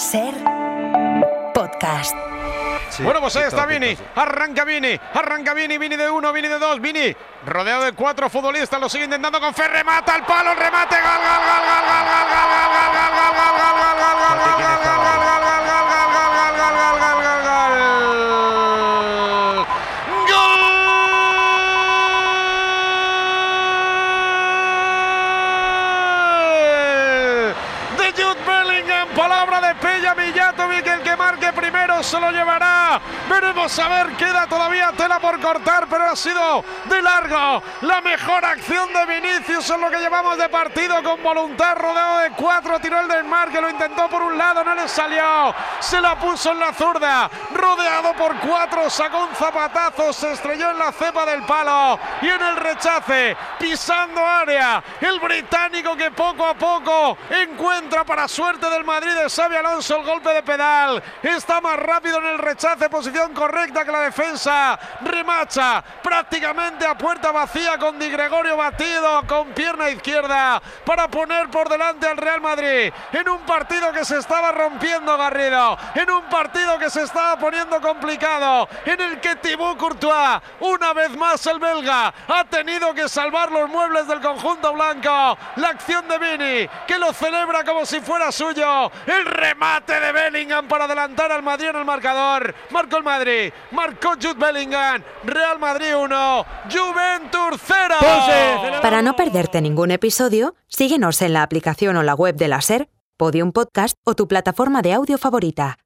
Ser podcast. Sí, bueno, pues ahí está Vini, arranca Vini, Vini de uno, Vini de dos, Vini rodeado de cuatro futbolistas, lo sigue intentando con fe, remata al palo, el remate, gol, de Jude Bellingham, palabra de Peja Mijatovic, el que marque primero se lo llevará. Veremos a ver, queda todavía tela por cortar, pero ha sido de largo la mejor acción de Vinicius en lo que llevamos de partido, con voluntad, rodeado de cuatro, tiró el desmarque, lo intentó por un lado, no le salió, se la puso en la zurda, rodeado por cuatro, sacó un zapatazo, se estrelló en la cepa del palo y en el rechace, pisando área, el británico que poco a poco encuentra, para suerte del Madrid de Xabi Alonso, el golpe de pedal, está más rápido en el rechace, posición correcta que la defensa, remacha prácticamente a puerta vacía con Di Gregorio batido con pierna izquierda para poner por delante al Real Madrid en un partido que se estaba rompiendo, Garrido, en un partido que se estaba poniendo complicado, en el que Thibaut Courtois, una vez más el belga, ha tenido que salvar los muebles del conjunto blanco. La acción de Vini, que lo celebra como si fuera suyo, el remate de Bellingham para adelantar al Madrid en el marcador. Marcó el Madrid, marcó Jude Bellingham, Real Madrid 1, Juventus 0. Para no perderte ningún episodio, síguenos en la aplicación o la web de la SER, Podium Podcast o tu plataforma de audio favorita.